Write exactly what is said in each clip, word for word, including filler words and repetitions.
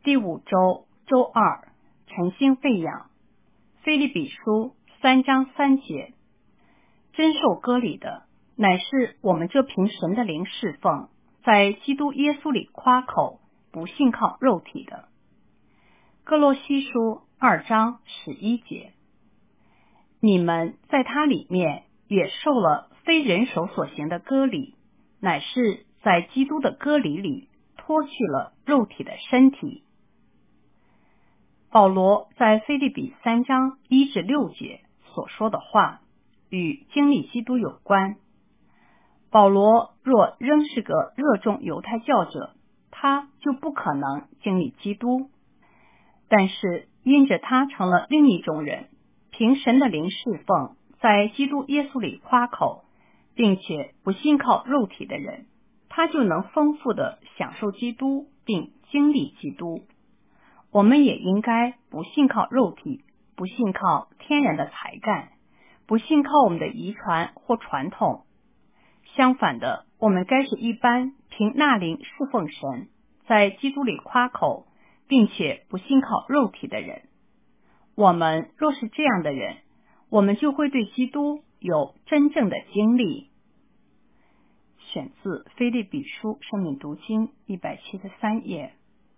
第五周周二，晨星喂养。腓立比书三章三节，真受割礼的，乃是我们这凭神的灵侍奉，在基督耶稣里夸口，不信靠肉体的。哥罗西书二章十一节，你们在他里面也受了非人手所行的割礼，乃是在基督的割礼里脱去了肉体的身体。保罗在腓立比三章一至六节所说的话与经历基督有关。保罗若仍是个热衷犹太教者，他就不可能经历基督。但是因着他成了另一种人，凭神的灵侍奉，在基督耶稣里夸口，并且不信靠肉体的人，他就能丰富的享受基督并经历基督。我们也应该不信靠肉体，不信靠天然的才干，不信靠我们的遗传或传统。相反的，我们该是一般凭那灵侍奉神，在基督里夸口，并且不信靠肉体的人。我们若是这样的人，我们就会对基督有真正的经历。选自腓立比书生命读经一百七十三页。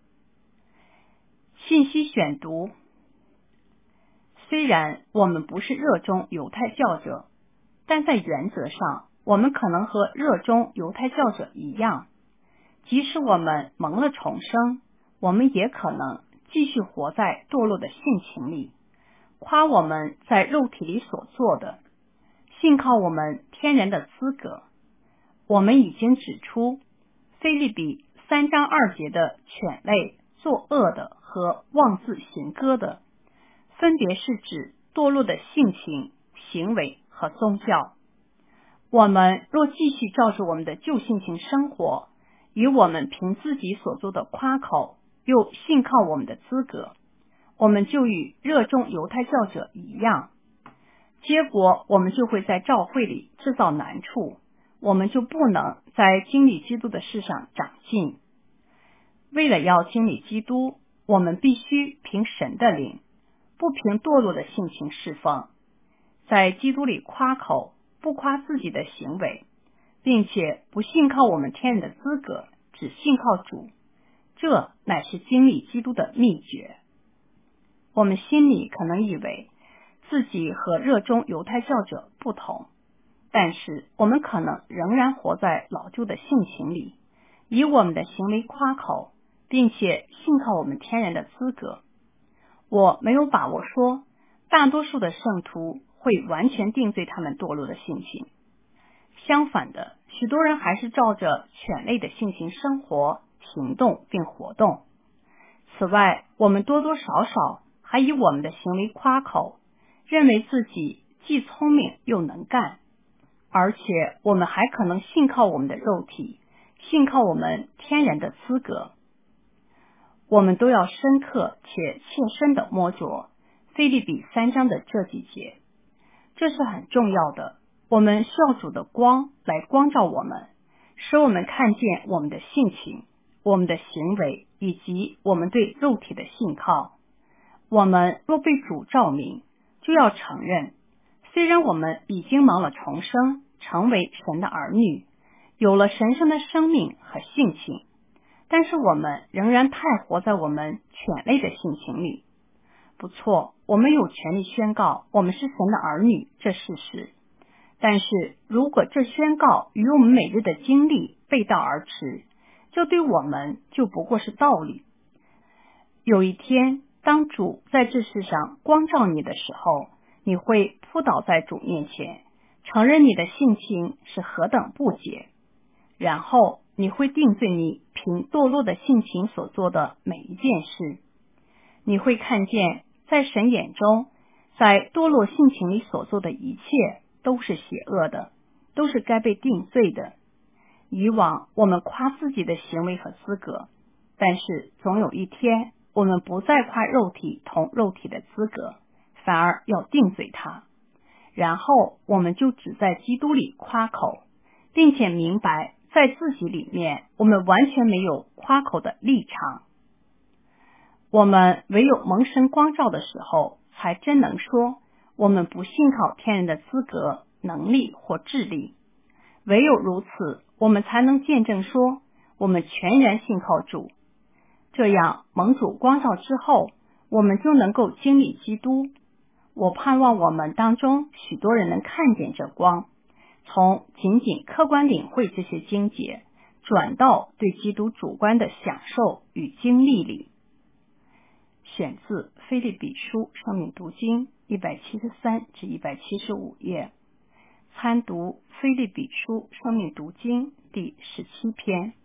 信息选读。虽然我们不是热衷犹太教者，但在原则上，我们可能和热衷犹太教者一样，即使我们蒙了重生，我们也可能继续活在堕落的性情里，夸我们在肉体里所做的，信靠我们天然的资格。我们已经指出，腓立比三章二节的犬类、作恶的和妄自行割的，分别是指堕落的性情、行为和宗教。我们若继续照着我们的旧性情生活，与我们凭自己所做的夸口，又信靠我们的资格，我们就与热衷犹太教者一样，结果我们就会在教会里制造难处，我们就不能在经历基督的事上长进。为了要经历基督，我们必须凭神的灵，不凭堕落的性情侍奉，在基督里夸口，不夸自己的行为，并且不信靠我们天然的资格，只信靠主。这乃是经历基督的秘诀。我们心里可能以为自己和热衷犹太教者不同，但是我们可能仍然活在老旧的性情里，以我们的行为夸口，并且信靠我们天然的资格。我没有把握说大多数的圣徒会完全定罪他们堕落的性情，相反的，许多人还是照着犬类的性情生活、行动并活动。此外，我们多多少少还以我们的行为夸口，认为自己既聪明又能干，而且我们还可能信靠我们的肉体，信靠我们天然的资格。我们都要深刻且切身的摸着腓立比三章的这几节，这是很重要的。我们需要主的光来光照我们，使我们看见我们的性情、我们的行为以及我们对肉体的信靠。我们若被主照明，就要承认，虽然我们已经蒙了重生，成为神的儿女，有了神圣的生命和性情，但是我们仍然太活在我们犬类的性情里。不错，我们有权利宣告我们是神的儿女这事实，但是如果这宣告与我们每日的经历背道而驰，这对我们就不过是道理。有一天，当主在这世上光照你的时候，你会扑倒在主面前，承认你的性情是何等不洁，然后你会定罪你凭堕落的性情所做的每一件事。你会看见在神眼中，在堕落性情里所做的一切都是邪恶的，都是该被定罪的。以往我们夸自己的行为和资格，但是总有一天我们不再夸肉体同肉体的资格，反而要定罪它。然后我们就只在基督里夸口，并且明白在自己里面我们完全没有夸口的立场。 我们唯有蒙神光照的时候，才真能说我们不信靠天然的资格、能力或智力。唯有如此，我们才能见证说我们全然信靠主。这样蒙主光照之后，我们就能够经历基督。我盼望我们当中许多人能看见这光，从仅仅客观领会这些经节，转到对基督主观的享受与经历里。选自腓立比书生命读经一百七十三至一百七十五页，参读腓立比书生命读经第十七篇。